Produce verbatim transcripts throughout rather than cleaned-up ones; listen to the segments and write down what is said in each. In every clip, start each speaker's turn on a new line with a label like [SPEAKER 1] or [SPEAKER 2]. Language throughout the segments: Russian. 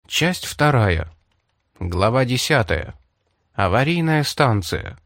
[SPEAKER 1] Часть вторая. Глава десятая. Аварийная станция.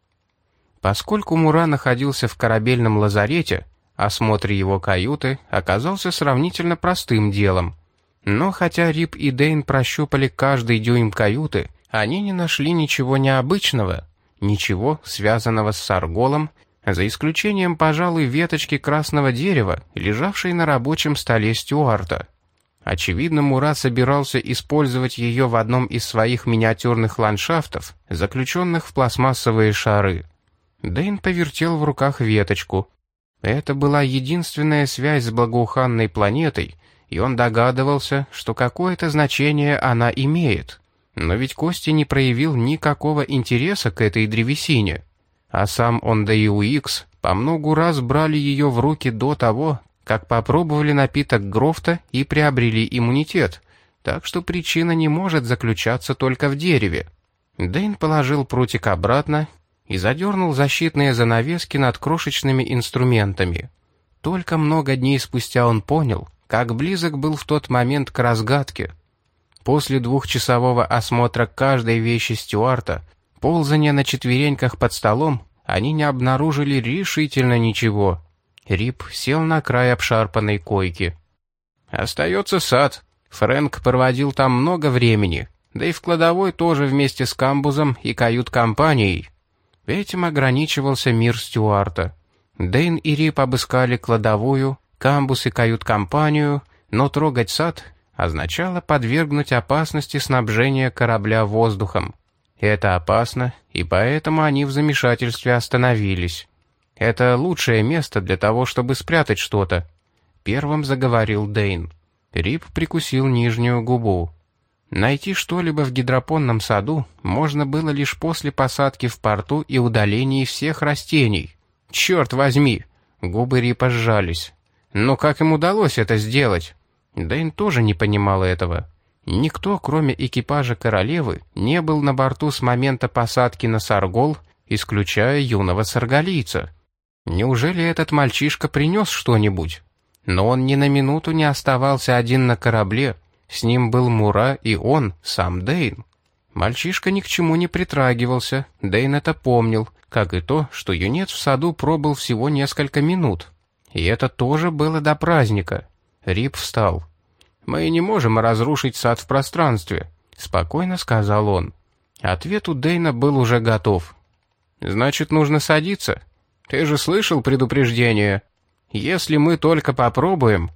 [SPEAKER 1] Поскольку Мура находился в корабельном лазарете, осмотр его каюты оказался сравнительно простым делом. Но хотя Рип и Дэйн прощупали каждый дюйм каюты, они не нашли ничего необычного, ничего связанного с Сарголом, за исключением, пожалуй, веточки красного дерева, лежавшей на рабочем столе Стюарта. Очевидно, Мура собирался использовать ее в одном из своих миниатюрных ландшафтов, заключенных в пластмассовые шары. Дэйн повертел в руках веточку. Это была единственная связь с благоуханной планетой, и он догадывался, что какое-то значение она имеет. Но ведь Кости не проявил никакого интереса к этой древесине. А сам он да и Уикс по многу раз брали ее в руки до того, как попробовали напиток Грофта и приобрели иммунитет, так что причина не может заключаться только в дереве. Дэйн положил прутик обратно и задернул защитные занавески над крошечными инструментами. Только много дней спустя он понял, как близок был в тот момент к разгадке. После двухчасового осмотра каждой вещи Стюарта, ползания на четвереньках под столом, они не обнаружили решительно ничего. Рип сел на край обшарпанной койки. «Остается сад. Фрэнк проводил там много времени, да и в кладовой тоже вместе с камбузом и кают-компанией». Этим ограничивался мир Стюарта. Дэйн и Рип обыскали кладовую, камбуз и кают-компанию, но трогать сад означало подвергнуть опасности снабжения корабля воздухом. Это опасно, и поэтому они в замешательстве остановились. «Это лучшее место для того, чтобы спрятать что-то», — первым заговорил Дэйн. Рип прикусил нижнюю губу. Найти что-либо в гидропонном саду можно было лишь после посадки в порту и удалении всех растений. «Черт возьми!» — губы Рипа сжались. Но как им удалось это сделать? Дэйн тоже не понимал этого. Никто, кроме экипажа королевы, не был на борту с момента посадки на Саргол, исключая юного сарголийца. Неужели этот мальчишка принес что-нибудь? Но он ни на минуту не оставался один на корабле. С ним был Мура и он, сам Дэйн. Мальчишка ни к чему не притрагивался, Дэйн это помнил, как и то, что юнец в саду пробыл всего несколько минут. И это тоже было до праздника. Рип встал. «Мы не можем разрушить сад в пространстве», — спокойно сказал он. Ответ у Дэйна был уже готов. «Значит, нужно садиться? Ты же слышал предупреждение? Если мы только попробуем...»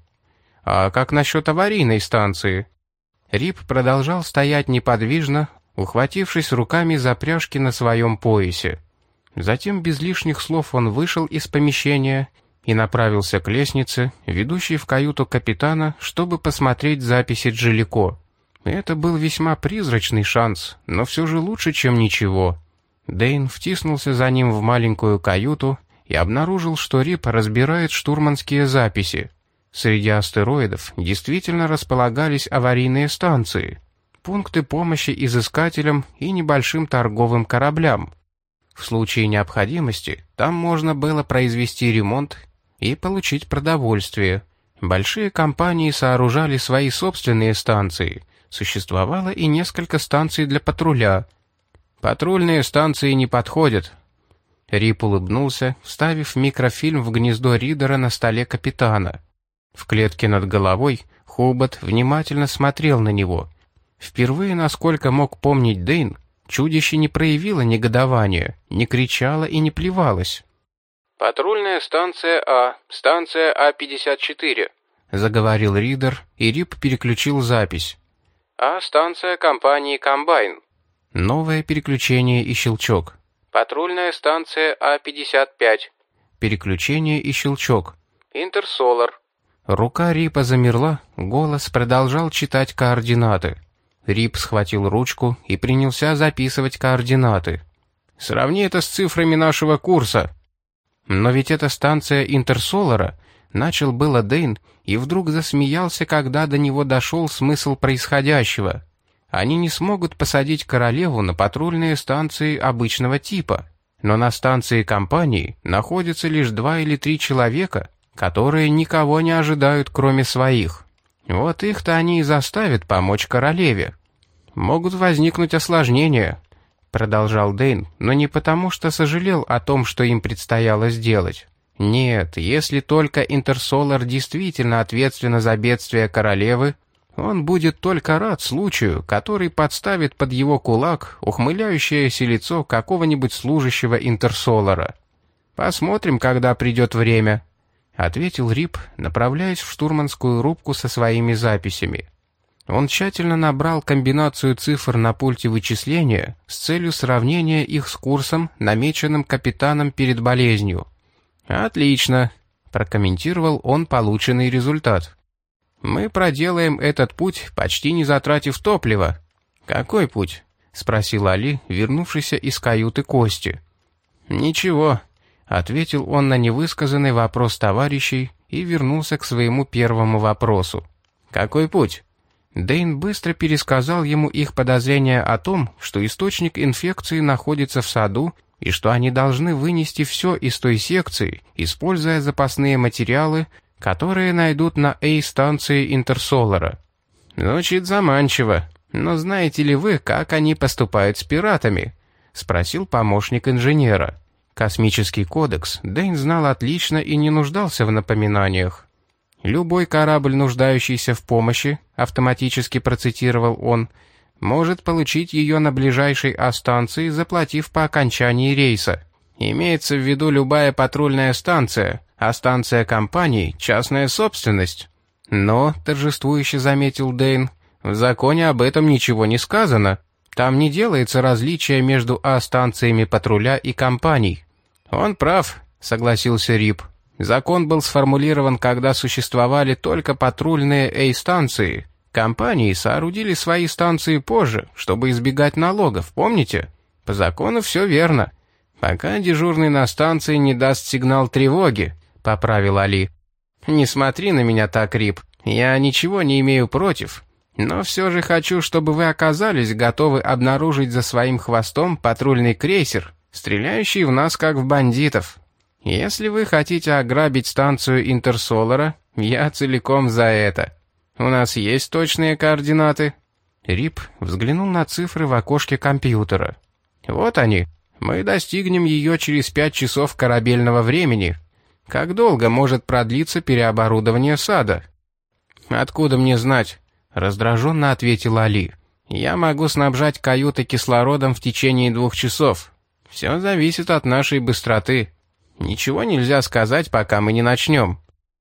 [SPEAKER 1] «А как насчет аварийной станции?» Рип продолжал стоять неподвижно, ухватившись руками за пряжки на своем поясе. Затем без лишних слов он вышел из помещения и направился к лестнице, ведущей в каюту капитана, чтобы посмотреть записи Джилико. Это был весьма призрачный шанс, но все же лучше, чем ничего. Дэйн втиснулся за ним в маленькую каюту и обнаружил, что Рип разбирает штурманские записи. Среди астероидов действительно располагались аварийные станции, пункты помощи изыскателям и небольшим торговым кораблям. В случае необходимости там можно было произвести ремонт и получить продовольствие. Большие компании сооружали свои собственные станции. Существовало и несколько станций для патруля. «Патрульные станции не подходят». Рип улыбнулся, вставив микрофильм в гнездо ридера на столе капитана. В клетке над головой Хобот внимательно смотрел на него. Впервые, насколько мог помнить Дэйн, чудище не проявило негодования, не кричало и не плевалось. «Патрульная станция А, станция А пятьдесят четыре», — заговорил ридер, и Рип переключил запись. «А, станция компании «Комбайн». Новое переключение и щелчок. «Патрульная станция А пятьдесят пять». Переключение и щелчок. «Интерсолар». Рука Рипа замерла, голос продолжал читать координаты. Рип схватил ручку и принялся записывать координаты. «Сравни это с цифрами нашего курса». «Но ведь это станция Интерсолара», — начал было Дэйн, и вдруг засмеялся, когда до него дошел смысл происходящего. Они не смогут посадить королеву на патрульные станции обычного типа, но на станции компании находятся лишь два или три человека, которые никого не ожидают, кроме своих. Вот их-то они и заставят помочь королеве. Могут возникнуть осложнения, продолжал Дэйн, но не потому, что сожалел о том, что им предстояло сделать. Нет, если только Интерсолар действительно ответственна за бедствие королевы, он будет только рад случаю, который подставит под его кулак ухмыляющееся лицо какого-нибудь служащего Интерсолара. «Посмотрим, когда придет время», — ответил Рип, направляясь в штурманскую рубку со своими записями. Он тщательно набрал комбинацию цифр на пульте вычисления с целью сравнения их с курсом, намеченным капитаном перед болезнью. «Отлично», — прокомментировал он полученный результат. «Мы проделаем этот путь, почти не затратив топлива». «Какой путь?» — спросил Али, вернувшийся из каюты Кости. «Ничего», — ответил он на невысказанный вопрос товарищей и вернулся к своему первому вопросу. «Какой путь?» Дэйн быстро пересказал ему их подозрения о том, что источник инфекции находится в саду, и что они должны вынести все из той секции, используя запасные материалы, которые найдут на A-станции Интерсолара. «Звучит заманчиво, но знаете ли вы, как они поступают с пиратами?» — спросил помощник инженера. Космический кодекс Дэйн знал отлично и не нуждался в напоминаниях. «Любой корабль, нуждающийся в помощи», — автоматически процитировал он, «может получить ее на ближайшей А-станции, заплатив по окончании рейса. Имеется в виду любая патрульная станция, а станция компании — частная собственность». «Но», — торжествующе заметил Дэйн, «в законе об этом ничего не сказано. Там не делается различия между А-станциями патруля и компаний». «Он прав», — согласился Рип. «Закон был сформулирован, когда существовали только патрульные A-станции. Компании соорудили свои станции позже, чтобы избегать налогов, помните? По закону все верно. Пока дежурный на станции не даст сигнал тревоги», — поправил Али. «Не смотри на меня так, Рип. Я ничего не имею против. Но все же хочу, чтобы вы оказались готовы обнаружить за своим хвостом патрульный крейсер, стреляющий в нас как в бандитов. Если вы хотите ограбить станцию Интерсолара, я целиком за это. У нас есть точные координаты?» Рип взглянул на цифры в окошке компьютера. «Вот они. Мы достигнем ее через пять часов корабельного времени. Как долго может продлиться переоборудование сада?» «Откуда мне знать?» — раздраженно ответил Али. «Я могу снабжать каюты кислородом в течение двух часов. Все зависит от нашей быстроты. Ничего нельзя сказать, пока мы не начнем».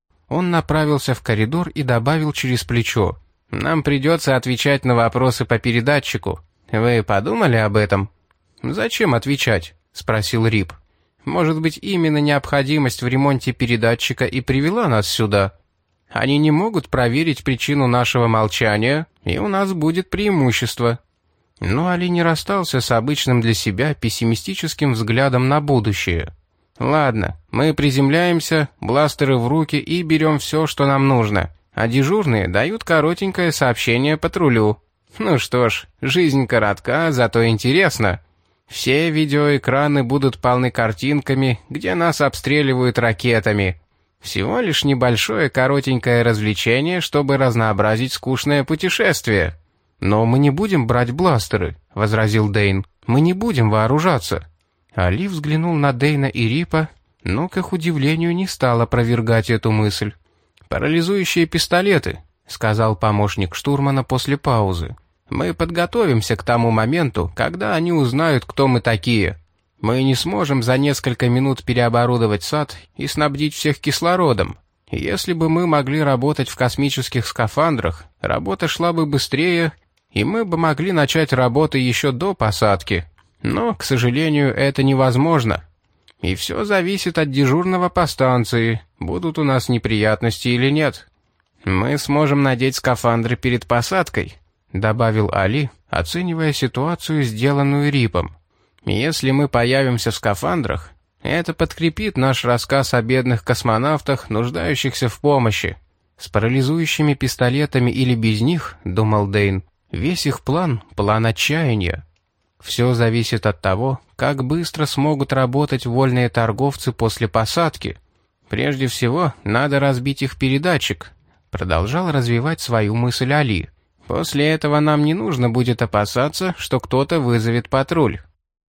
[SPEAKER 1] Он направился в коридор и добавил через плечо. «Нам придется отвечать на вопросы по передатчику. Вы подумали об этом?» «Зачем отвечать?» — спросил Рип. «Может быть, именно необходимость в ремонте передатчика и привела нас сюда? Они не могут проверить причину нашего молчания, и у нас будет преимущество». Но Али не расстался с обычным для себя пессимистическим взглядом на будущее. «Ладно, мы приземляемся, бластеры в руки и берем все, что нам нужно, а дежурные дают коротенькое сообщение патрулю. Ну что ж, жизнь коротка, зато интересно. Все видеоэкраны будут полны картинками, где нас обстреливают ракетами. Всего лишь небольшое коротенькое развлечение, чтобы разнообразить скучное путешествие». «Но мы не будем брать бластеры», — возразил Дэйн. «Мы не будем вооружаться». Али взглянул на Дэйна и Рипа, но, к их удивлению, не стал опровергать эту мысль. «Парализующие пистолеты», — сказал помощник штурмана после паузы. «Мы подготовимся к тому моменту, когда они узнают, кто мы такие. Мы не сможем за несколько минут переоборудовать сад и снабдить всех кислородом. Если бы мы могли работать в космических скафандрах, работа шла бы быстрее, и мы бы могли начать работу еще до посадки. Но, к сожалению, это невозможно. И все зависит от дежурного по станции, будут у нас неприятности или нет. Мы сможем надеть скафандры перед посадкой», — добавил Али, оценивая ситуацию, сделанную Рипом. «Если мы появимся в скафандрах, это подкрепит наш рассказ о бедных космонавтах, нуждающихся в помощи. С парализующими пистолетами или без них, — думал Дэйн, — весь их план — план отчаяния. Все зависит от того, как быстро смогут работать вольные торговцы после посадки. Прежде всего, надо разбить их передатчик. Продолжал развивать свою мысль Али. «После этого нам не нужно будет опасаться, что кто-то вызовет патруль».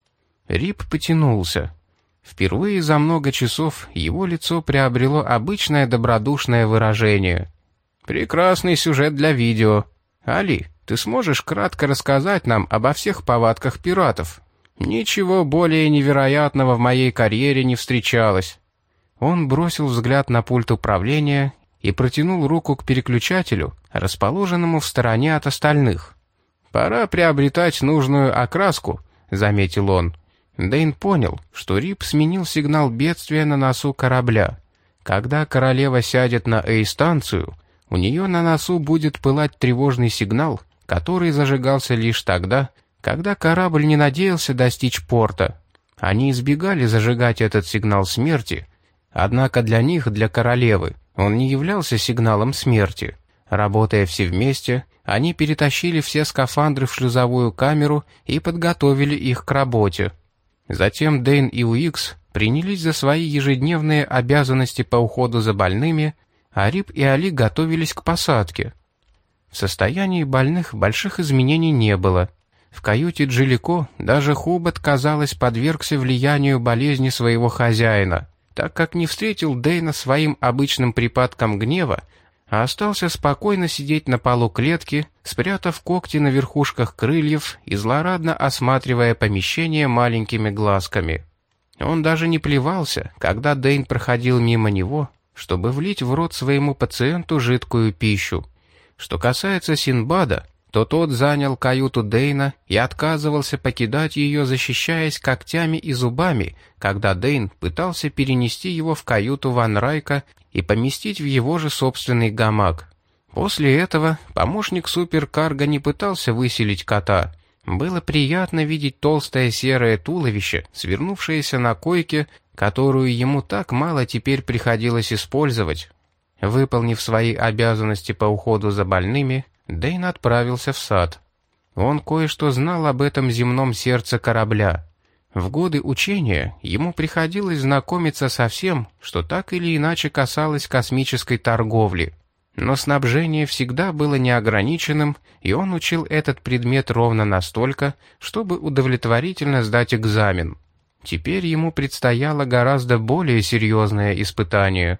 [SPEAKER 1] Рип потянулся. Впервые за много часов его лицо приобрело обычное добродушное выражение. «Прекрасный сюжет для видео. Али, ты сможешь кратко рассказать нам обо всех повадках пиратов? Ничего более невероятного в моей карьере не встречалось». Он бросил взгляд на пульт управления и протянул руку к переключателю, расположенному в стороне от остальных. «Пора приобретать нужную окраску», — заметил он. Дэйн понял, что Рип сменил сигнал бедствия на носу корабля. Когда королева сядет на Эй-станцию, у нее на носу будет пылать тревожный сигнал, который зажигался лишь тогда, когда корабль не надеялся достичь порта. Они избегали зажигать этот сигнал смерти, однако для них, для королевы, он не являлся сигналом смерти. Работая все вместе, они перетащили все скафандры в шлюзовую камеру и подготовили их к работе. Затем Дэйн и Уикс принялись за свои ежедневные обязанности по уходу за больными, а Рип и Али готовились к посадке. В состоянии больных больших изменений не было. В каюте Джилико даже Хубат, казалось, подвергся влиянию болезни своего хозяина, так как не встретил Дэйна своим обычным припадком гнева, а остался спокойно сидеть на полу клетки, спрятав когти на верхушках крыльев и злорадно осматривая помещение маленькими глазками. Он даже не плевался, когда Дэйн проходил мимо него, чтобы влить в рот своему пациенту жидкую пищу. Что касается Синбада, то тот занял каюту Дэйна и отказывался покидать ее, защищаясь когтями и зубами, когда Дэйн пытался перенести его в каюту Ван Райка и поместить в его же собственный гамак. После этого помощник суперкарго не пытался выселить кота. Было приятно видеть толстое серое туловище, свернувшееся на койке, которую ему так мало теперь приходилось использовать. Выполнив свои обязанности по уходу за больными, Дэйн отправился в сад. Он кое-что знал об этом земном сердце корабля. В годы учения ему приходилось знакомиться со всем, что так или иначе касалось космической торговли. Но снабжение всегда было неограниченным, и он учил этот предмет ровно настолько, чтобы удовлетворительно сдать экзамен. Теперь ему предстояло гораздо более серьезное испытание.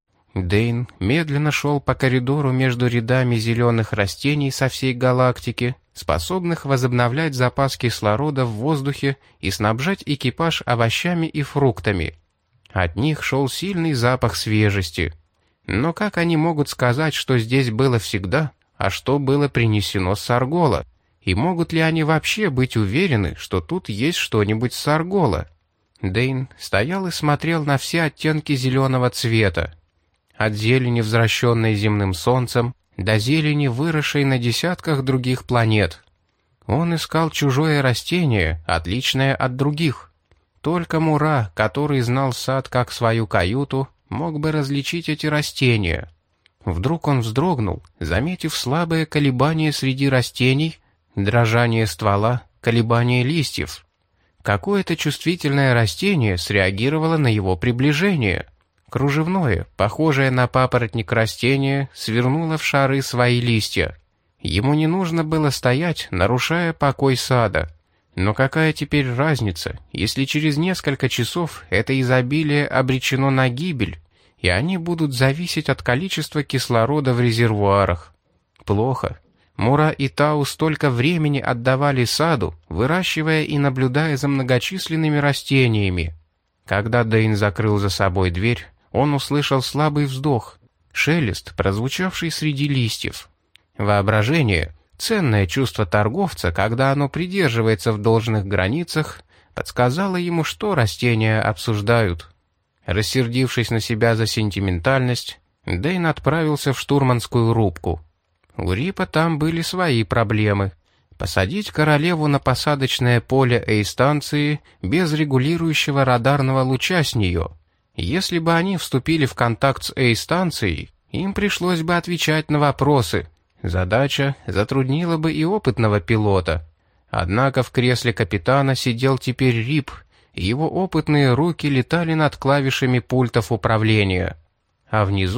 [SPEAKER 1] Дэйн медленно шел по коридору между рядами зеленых растений со всей галактики, способных возобновлять запас кислорода в воздухе и снабжать экипаж овощами и фруктами. От них шел сильный запах свежести. Но как они могут сказать, что здесь было всегда, а что было принесено с Саргола? И могут ли они вообще быть уверены, что тут есть что-нибудь с Саргола? Дэйн стоял и смотрел на все оттенки зеленого цвета. От зелени, возвращенной земным солнцем, до зелени, выросшей на десятках других планет. Он искал чужое растение, отличное от других. Только Мура, который знал сад как свою каюту, мог бы различить эти растения. Вдруг он вздрогнул, заметив слабое колебание среди растений, дрожание ствола, колебание листьев. Какое-то чувствительное растение среагировало на его приближение. Кружевное, похожее на папоротник растение, свернуло в шары свои листья. Ему не нужно было стоять, нарушая покой сада. Но какая теперь разница, если через несколько часов это изобилие обречено на гибель, и они будут зависеть от количества кислорода в резервуарах? Плохо. Мура и Тау столько времени отдавали саду, выращивая и наблюдая за многочисленными растениями. Когда Дэйн закрыл за собой дверь, он услышал слабый вздох, шелест, прозвучавший среди листьев. Воображение, ценное чувство торговца, когда оно придерживается в должных границах, подсказало ему, что растения обсуждают. Рассердившись на себя за сентиментальность, Дэйн отправился в штурманскую рубку. У Рипа там были свои проблемы. Посадить королеву на посадочное поле Эй-станции без регулирующего радарного луча с нее. Если бы они вступили в контакт с Эй-станцией, им пришлось бы отвечать на вопросы. Задача затруднила бы и опытного пилота. Однако в кресле капитана сидел теперь Рип, и его опытные руки летали над клавишами пультов управления. А внизу,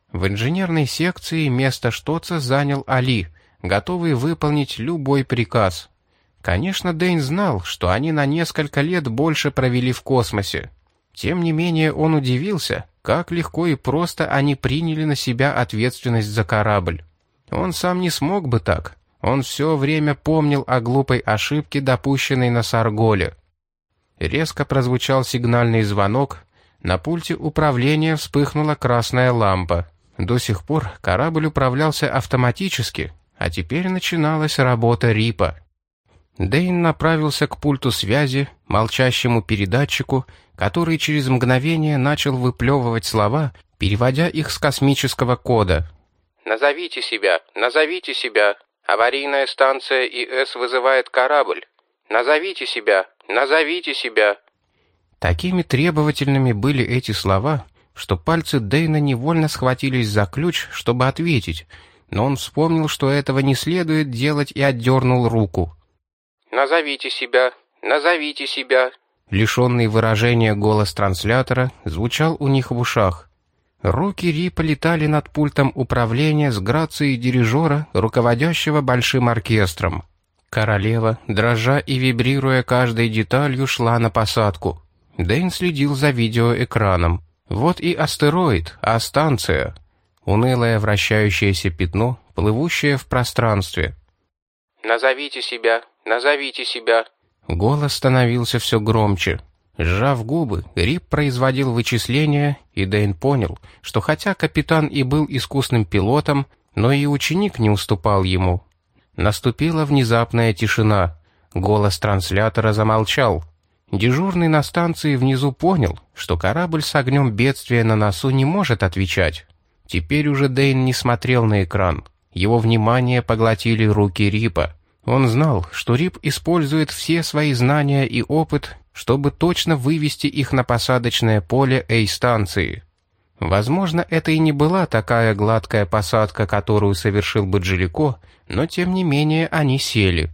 [SPEAKER 1] В инженерной секции место Штоца занял Али, готовый выполнить любой приказ. Конечно, Дэйн знал, что они на несколько лет больше провели в космосе. Тем не менее, он удивился, как легко и просто они приняли на себя ответственность за корабль. Он сам не смог бы так. Он все время помнил о глупой ошибке, допущенной на Сарголе. Резко прозвучал сигнальный звонок. На пульте управления вспыхнула красная лампа. До сих пор корабль управлялся автоматически, а теперь начиналась работа Рипа. Дэйн направился к пульту связи, молчащему передатчику, который через мгновение начал выплевывать слова, переводя их с космического кода. «Назовите себя, назовите себя. Аварийная станция ИС вызывает корабль. Назовите себя, назовите себя». Такими требовательными были эти слова, что пальцы Дэйна невольно схватились за ключ, чтобы ответить, но он вспомнил, что этого не следует делать, и отдернул руку. «Назовите себя, назовите себя». Лишенный выражения голос транслятора звучал у них в ушах. Руки Рипа летали над пультом управления с грацией дирижера, руководящего большим оркестром. Королева, дрожа и вибрируя каждой деталью, шла на посадку. Дэйн следил за видеоэкраном. Вот и астероид, а станция. Унылое вращающееся пятно, плывущее в пространстве. «Назовите себя, назовите себя». Голос становился все громче. Сжав губы, Рип производил вычисления, и Дэйн понял, что хотя капитан и был искусным пилотом, но и ученик не уступал ему. Наступила внезапная тишина. Голос транслятора замолчал. Дежурный на станции внизу понял, что корабль с огнем бедствия на носу не может отвечать. Теперь уже Дэйн не смотрел на экран. Его внимание поглотили руки Рипа. Он знал, что Рип использует все свои знания и опыт, чтобы точно вывести их на посадочное поле Эй-станции. Возможно, это и не была такая гладкая посадка, которую совершил бы Джилико, но тем не менее они сели.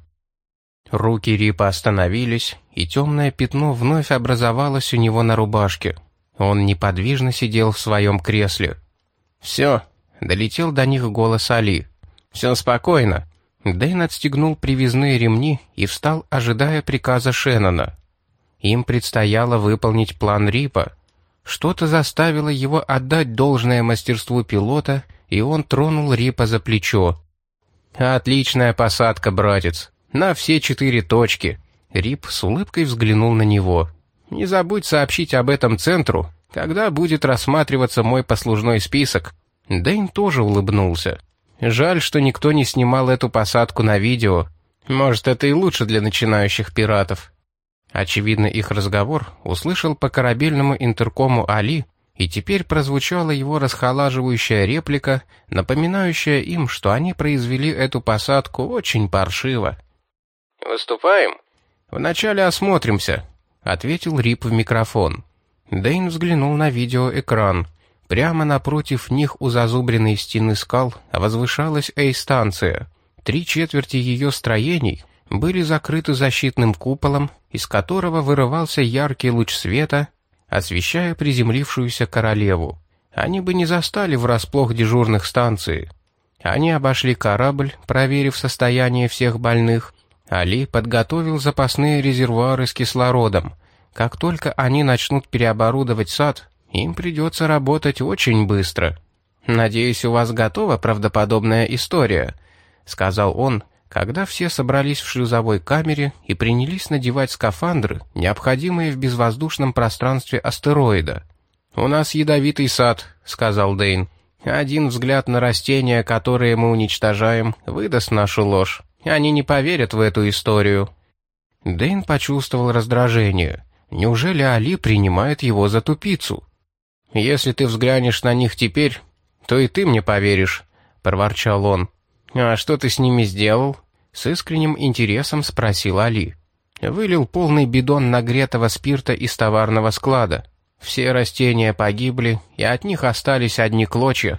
[SPEAKER 1] Руки Рипа остановились, и темное пятно вновь образовалось у него на рубашке. Он неподвижно сидел в своем кресле. «Все», — долетел до них голос Али. «Все спокойно». Дэйн отстегнул привязные ремни и встал, ожидая приказа Шеннона. Им предстояло выполнить план Рипа. Что-то заставило его отдать должное мастерству пилота, и он тронул Рипа за плечо. «Отличная посадка, братец. На все четыре точки». Рип с улыбкой взглянул на него. «Не забудь сообщить об этом центру, когда будет рассматриваться мой послужной список». Дэйн тоже улыбнулся. «Жаль, что никто не снимал эту посадку на видео. Может, это и лучше для начинающих пиратов». Очевидно, их разговор услышал по корабельному интеркому Али, и теперь прозвучала его расхолаживающая реплика, напоминающая им, что они произвели эту посадку очень паршиво. «Выступаем?» «Вначале осмотримся», — ответил Рип в микрофон. Дэйн взглянул на видеоэкран. Прямо напротив них у зазубренной стены скал возвышалась Эй-станция. Три четверти ее строений были закрыты защитным куполом, из которого вырывался яркий луч света, освещая приземлившуюся королеву. Они бы не застали врасплох дежурных станций. Они обошли корабль, проверив состояние всех больных. Али подготовил запасные резервуары с кислородом. Как только они начнут переоборудовать сад, им придется работать очень быстро. «Надеюсь, у вас готова правдоподобная история», — сказал он, когда все собрались в шлюзовой камере и принялись надевать скафандры, необходимые в безвоздушном пространстве астероида. «У нас ядовитый сад», — сказал Дэйн. «Один взгляд на растения, которые мы уничтожаем, выдаст нашу ложь. Они не поверят в эту историю». Дэйн почувствовал раздражение. Неужели Али принимает его за тупицу? «Если ты взглянешь на них теперь, то и ты мне поверишь», — проворчал он. «А что ты с ними сделал?» — с искренним интересом спросил Али. «Вылил полный бидон нагретого спирта из товарного склада. Все растения погибли, и от них остались одни клочья».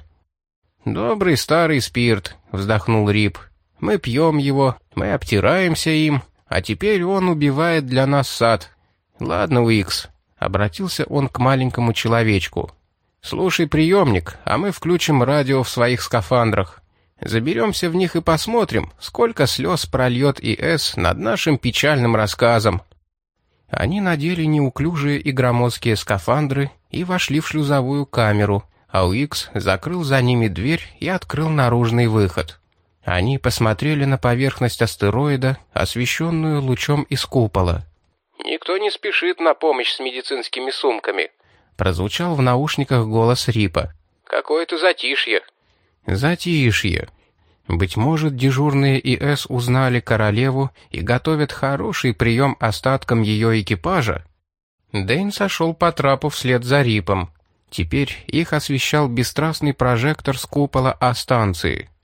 [SPEAKER 1] «Добрый старый спирт», — вздохнул Рип. «Мы пьем его, мы обтираемся им, а теперь он убивает для нас сад. Ладно, Уикс», — обратился он к маленькому человечку. Слушай приемник, а мы включим радио в своих скафандрах. Заберемся в них и посмотрим, сколько слез прольет ИС над нашим печальным рассказом». Они надели неуклюжие и громоздкие скафандры и вошли в шлюзовую камеру, а Уикс закрыл за ними дверь и открыл наружный выход. Они посмотрели на поверхность астероида, освещенную лучом из купола. «Никто не спешит на помощь с медицинскими сумками», — прозвучал в наушниках голос Рипа. «Какое-то затишье». «Затишье. Быть может, дежурные ИС узнали королеву и готовят хороший прием остаткам ее экипажа?» Дэйн сошел по трапу вслед за Рипом. Теперь их освещал бесстрастный прожектор с купола А-станции.